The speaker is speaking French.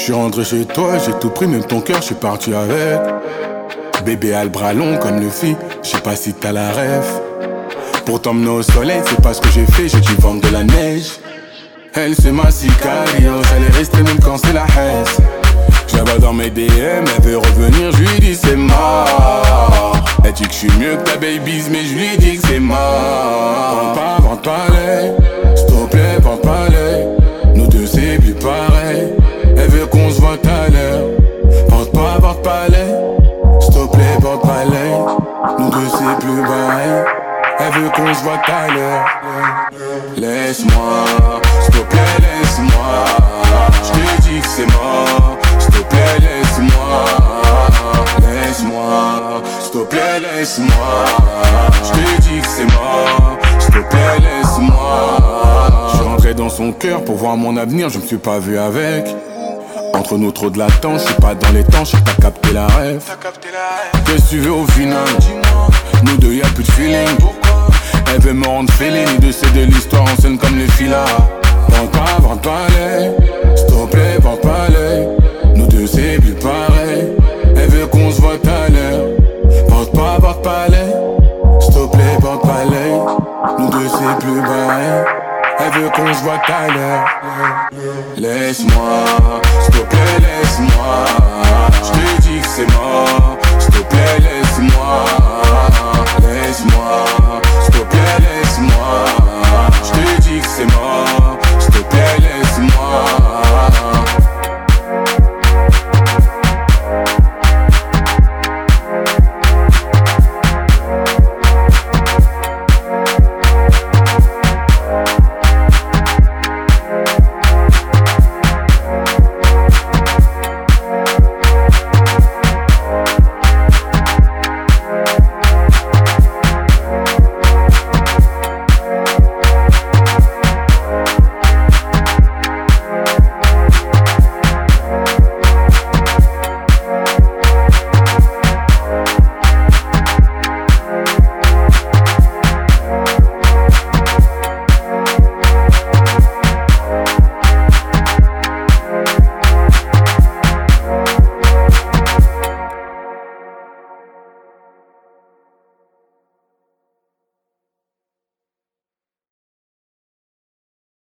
suis rentré chez toi, j'ai tout pris, même ton cœur, je suis parti avec. Bébé a le bras long comme le fit, je sais pas si t'as la ref. Pour t'emmener au soleil, c'est pas ce que j'ai fait, j'ai dû vendre de la neige. Elle c'est ma sicario, elle est restée même quand c'est la haisse. Je la vois dans mes DM, elle veut revenir, je lui dis c'est mort. Elle dit que je suis mieux que ta baby's, mais je lui dis que c'est mort. Vente pas l'œil, s'il te plaît, vente pas l'œil. Nous deux c'est plus pareil, elle veut qu'on se voit tout à l'heure. Vente pas l'œil, s'il te plaît, vente pas l'œil. Nous deux c'est plus pareil, elle veut qu'on se voit tout à l'heure. Laisse-moi, s'il te plaît, laisse-moi. Je te dis que c'est mort, s'il te plaît, laisse-moi. Laisse-moi, s'il te plaît, laisse-moi. Je te dis que c'est mort, s'il te plaît, laisse-moi. Je suis rentré dans son cœur pour voir mon avenir, je me suis pas vu avec. Entre nous trop de latence, je suis pas dans les temps, je sais pas capter la rêve. Qu'est-ce que tu veux au final? Nous deux y'a plus de feeling. Elle veut me rendre fêlé, ni de c'est de l'histoire en scène comme les filas. Vente pas l'œil, s'il te plaît, vente pas l'œil. Nous deux c'est plus pareil, elle veut qu'on se voit tout à l'heure. Vente pas l'œil, s'il te plaît, vente pas l'œil. Nous deux c'est plus pareil, elle veut qu'on se voit tout à l'heure. Laisse-moi, s'il te plaît, laisse-moi. Je te dis que c'est mort, s'il te plaît, laisse-moi. Laisse-moi.